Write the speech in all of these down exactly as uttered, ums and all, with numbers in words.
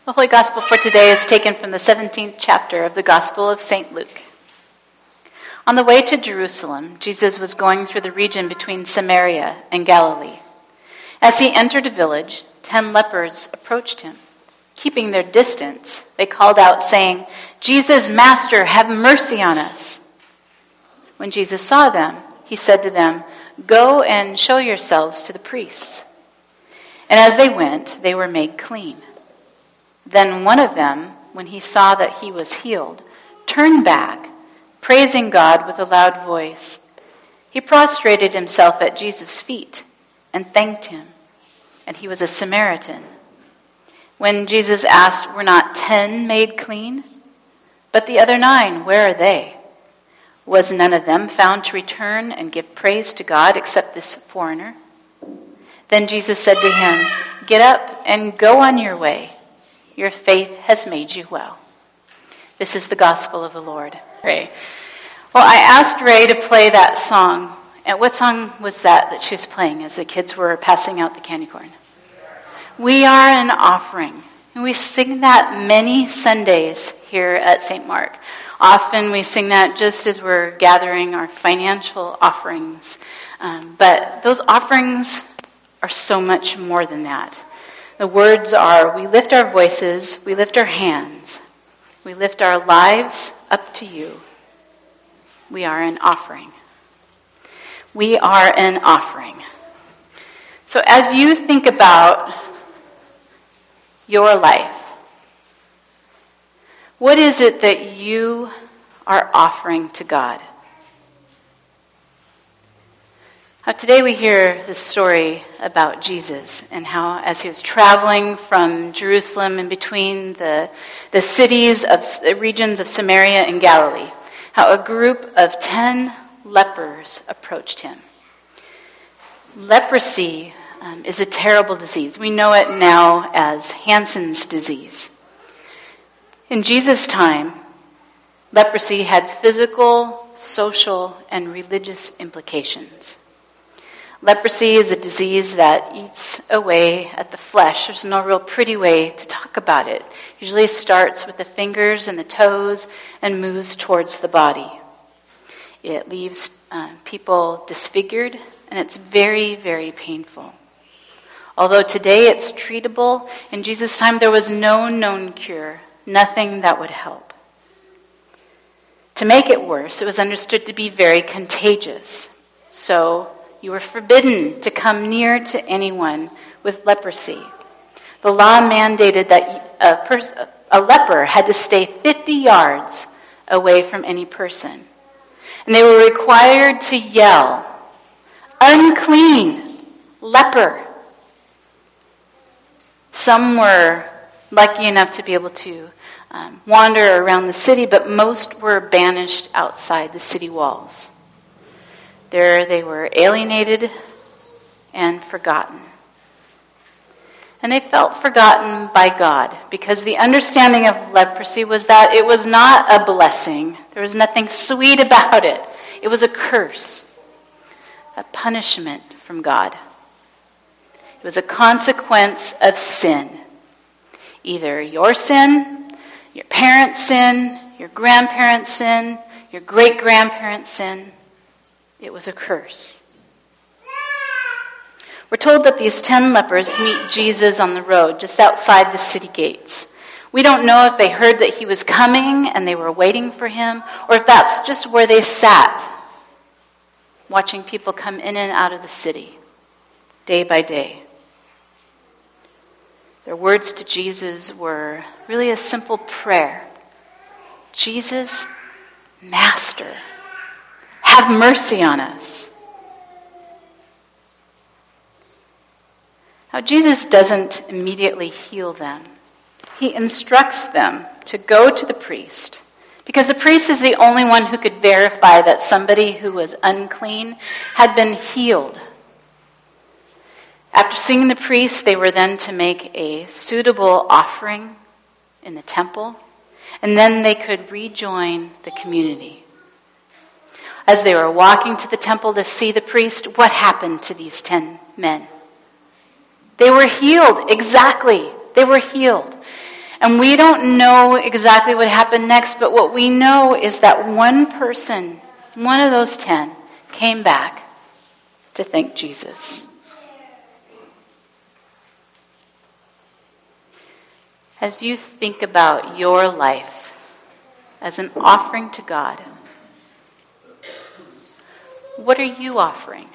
The Holy Gospel for today is taken from the seventeenth chapter of the Gospel of Saint Luke. On the way to Jerusalem, Jesus was going through the region between Samaria and Galilee. As he entered a village, ten lepers approached him. Keeping their distance, they called out, saying, "Jesus, Master, have mercy on us." When Jesus saw them, he said to them, "Go and show yourselves to the priests." And as they went, they were made clean. Then one of them, when he saw that he was healed, turned back, praising God with a loud voice. He prostrated himself at Jesus' feet and thanked him. And he was a Samaritan. When Jesus asked, "Were not ten made clean? But the other nine, where are they? Was none of them found to return and give praise to God except this foreigner?" Then Jesus said to him, "Get up and go on your way. Your faith has made you well." This is the gospel of the Lord. Ray. Well, I asked Ray to play that song. And what song was that that she was playing as the kids were passing out the candy corn? We Are an Offering. And we sing that many Sundays here at Saint Mark. Often we sing that just as we're gathering our financial offerings. Um, but those offerings are so much more than that. The words are, we lift our voices, we lift our hands, we lift our lives up to you. We are an offering. We are an offering. So as you think about your life, what is it that you are offering to God? Now, today we hear the story about Jesus and how as he was traveling from Jerusalem in between the, the cities of the regions of Samaria and Galilee, how a group of ten lepers approached him. Leprosy um, is a terrible disease. We know it now as Hansen's disease. In Jesus' time, leprosy had physical, social, and religious implications. Leprosy is a disease that eats away at the flesh. There's no real pretty way to talk about it. Usually it starts with the fingers and the toes and moves towards the body. It leaves uh, people disfigured, and it's very, very painful. Although today it's treatable, in Jesus' time there was no known cure, nothing that would help. To make it worse, it was understood to be very contagious. So you were forbidden to come near to anyone with leprosy. The law mandated that a, pers- a leper had to stay fifty yards away from any person. And they were required to yell, "Unclean, leper." Some were lucky enough to be able to um, wander around the city, but most were banished outside the city walls. There they were alienated and forgotten. And they felt forgotten by God because the understanding of leprosy was that it was not a blessing. There was nothing sweet about it. It was a curse, a punishment from God. It was a consequence of sin. Either your sin, your parents' sin, your grandparents' sin, your great-grandparents' sin. It was a curse. We're told that these ten lepers meet Jesus on the road just outside the city gates. We don't know if they heard that he was coming and they were waiting for him, or if that's just where they sat, watching people come in and out of the city, day by day. Their words to Jesus were really a simple prayer. "Jesus, Master, have mercy on us." Now, Jesus doesn't immediately heal them. He instructs them to go to the priest, because the priest is the only one who could verify that somebody who was unclean had been healed. After seeing the priest, they were then to make a suitable offering in the temple, and then they could rejoin the community. As they were walking to the temple to see the priest, what happened to these ten men? They were healed, exactly. They were healed. And we don't know exactly what happened next, but what we know is that one person, one of those ten, came back to thank Jesus. As you think about your life as an offering to God, what are you offering?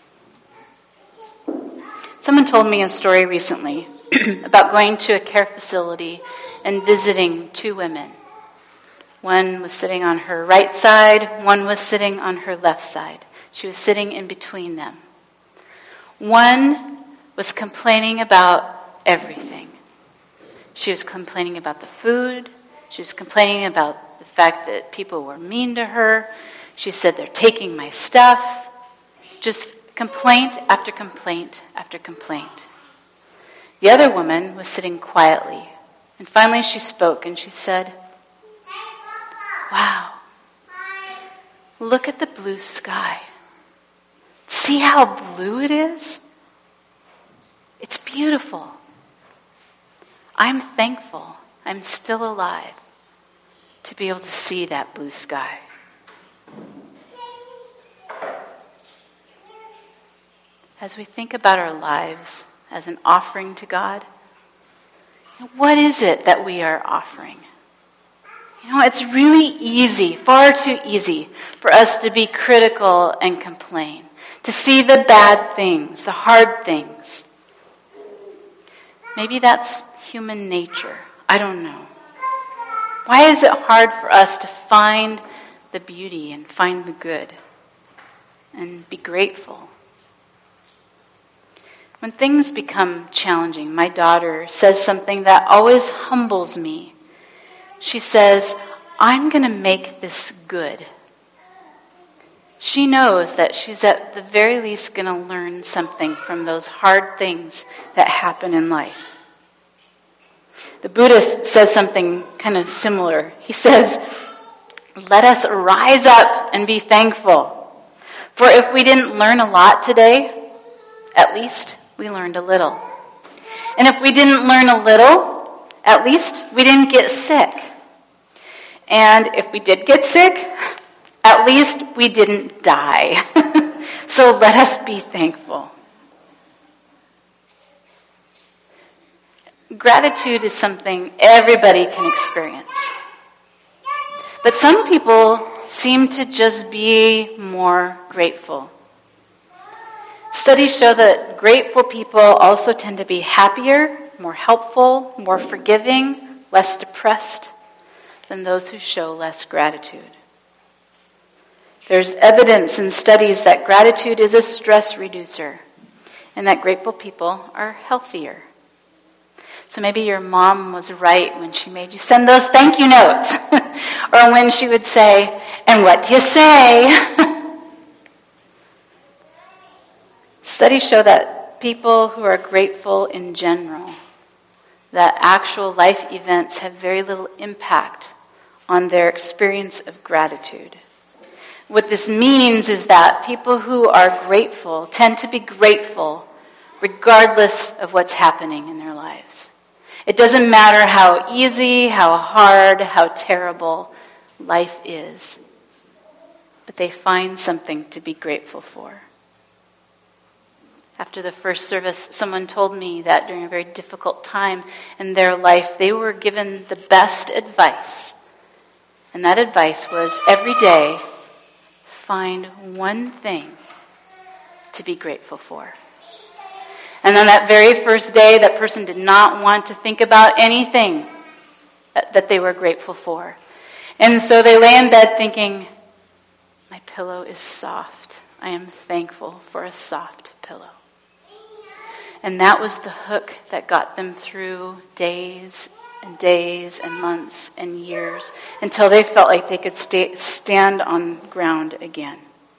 Someone told me a story recently about going to a care facility and visiting two women. One was sitting on her right side, one was sitting on her left side. She was sitting in between them. One was complaining about everything. She was complaining about the food. She was complaining about the fact that people were mean to her. She said, they're taking my stuff. Just complaint after complaint after complaint. The other woman was sitting quietly. And finally she spoke and she said, wow, look at the blue sky. See how blue it is? It's beautiful. I'm thankful I'm still alive to be able to see that blue sky. As we think about our lives as an offering to God, what is it that we are offering? You know, it's really easy, far too easy, for us to be critical and complain, to see the bad things, the hard things. Maybe that's human nature. I don't know. Why is it hard for us to find the beauty and find the good and be grateful? When things become challenging, my daughter says something that always humbles me. She says, I'm going to make this good. She knows that she's at the very least going to learn something from those hard things that happen in life. The Buddhist says something kind of similar. He says, let us rise up and be thankful. For if we didn't learn a lot today, at least we learned a little. And if we didn't learn a little, at least we didn't get sick. And if we did get sick, at least we didn't die. So let us be thankful. Gratitude is something everybody can experience. But some people seem to just be more grateful. Studies show that grateful people also tend to be happier, more helpful, more forgiving, less depressed than those who show less gratitude. There's evidence in studies that gratitude is a stress reducer and that grateful people are healthier. So maybe your mom was right when she made you send those thank you notes. Or when she would say, and what do you say? Studies show that people who are grateful in general, that actual life events have very little impact on their experience of gratitude. What this means is that people who are grateful tend to be grateful regardless of what's happening in their lives. It doesn't matter how easy, how hard, how terrible life is, but they find something to be grateful for. After the first service, someone told me that during a very difficult time in their life, they were given the best advice. And that advice was every day, find one thing to be grateful for. And on that very first day, that person did not want to think about anything that they were grateful for. And so they lay in bed thinking, my pillow is soft. I am thankful for a soft pillow. And that was the hook that got them through days and days and months and years until they felt like they could stay, stand on ground again.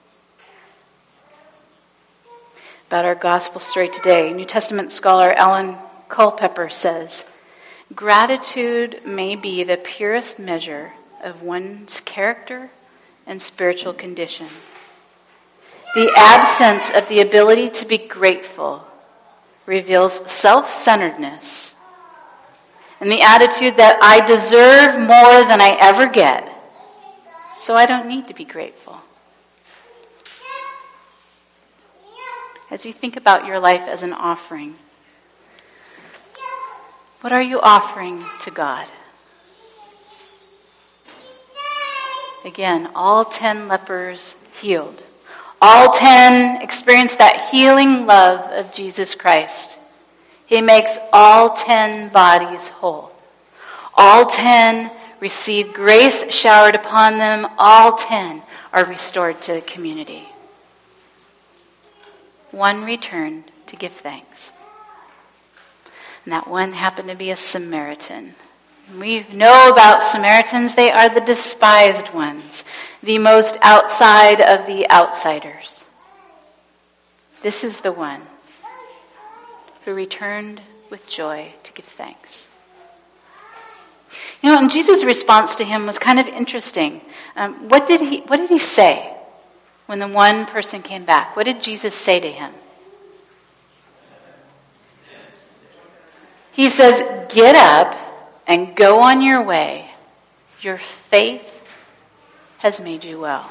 About our gospel story today, New Testament scholar Alan Culpepper says, gratitude may be the purest measure of one's character and spiritual condition. The absence of the ability to be grateful reveals self-centeredness and the attitude that I deserve more than I ever get, so I don't need to be grateful. As you think about your life as an offering, what are you offering to God? Again, all ten lepers healed. All ten experienced that healing love of Jesus Christ. He makes all ten bodies whole. All ten receive grace showered upon them. All ten are restored to the community. One returned to give thanks. And that one happened to be a Samaritan. We know about Samaritans. They are the despised ones, the most outside of the outsiders. This is the one who returned with joy to give thanks. You know, and Jesus' response to him was kind of interesting. Um, what did he What did he say when the one person came back? What did Jesus say to him? He says, "Get up and go on your way. Your faith has made you well."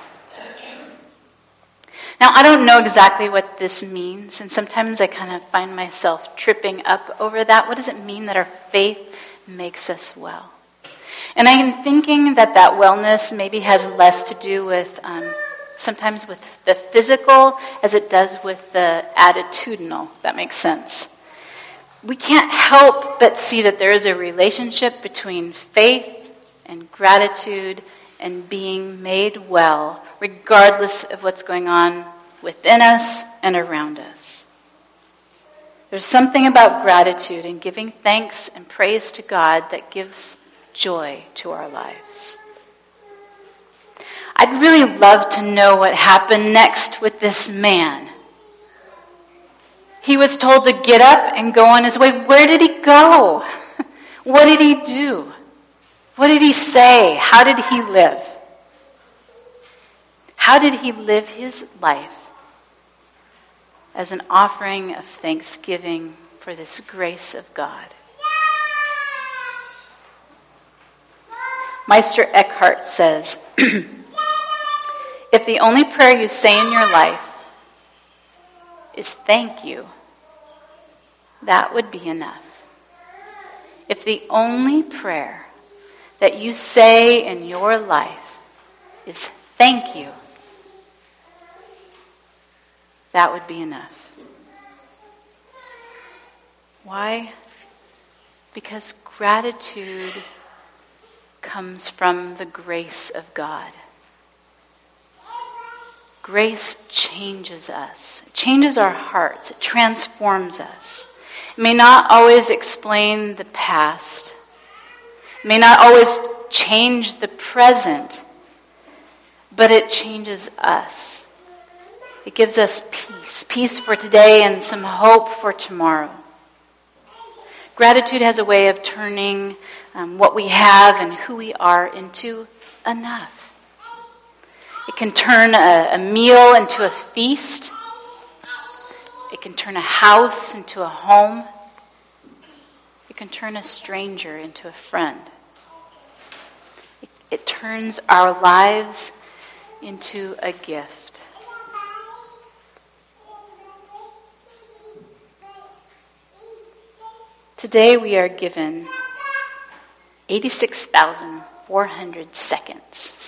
Now, I don't know exactly what this means, and sometimes I kind of find myself tripping up over that. What does it mean that our faith makes us well? And I'm thinking that that wellness maybe has less to do with, um, sometimes with the physical as it does with the attitudinal. That makes sense. We can't help but see that there is a relationship between faith and gratitude and being made well, regardless of what's going on within us and around us. There's something about gratitude and giving thanks and praise to God that gives joy to our lives. I'd really love to know what happened next with this man. He was told to get up and go on his way. Where did he go? What did he do? What did he say? How did he live? How did he live his life as an offering of thanksgiving for this grace of God? Meister Eckhart says, if the only prayer you say in your life is thank you, that would be enough. If the only prayer that you say in your life is thank you, that would be enough. Why? Because gratitude comes from the grace of God. Grace changes us. It changes our hearts. It transforms us. It may not always explain the past. It may not always change the present, but it changes us. It gives us peace. Peace for today and some hope for tomorrow. Gratitude has a way of turning um, what we have and who we are into enough. It can turn a, a meal into a feast. It can turn a house into a home. It can turn a stranger into a friend. It, it turns our lives into a gift. Today we are given eighty-six thousand four hundred seconds.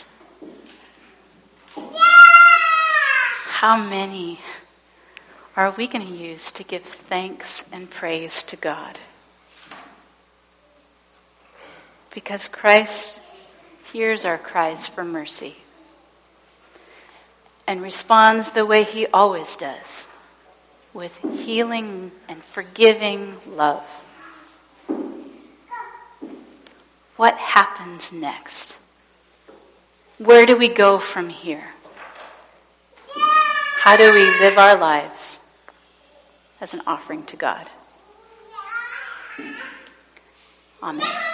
How many are we going to use to give thanks and praise to God? Because Christ hears our cries for mercy and responds the way he always does, with healing and forgiving love. What happens next? Where do we go from here? How do we live our lives as an offering to God? Amen.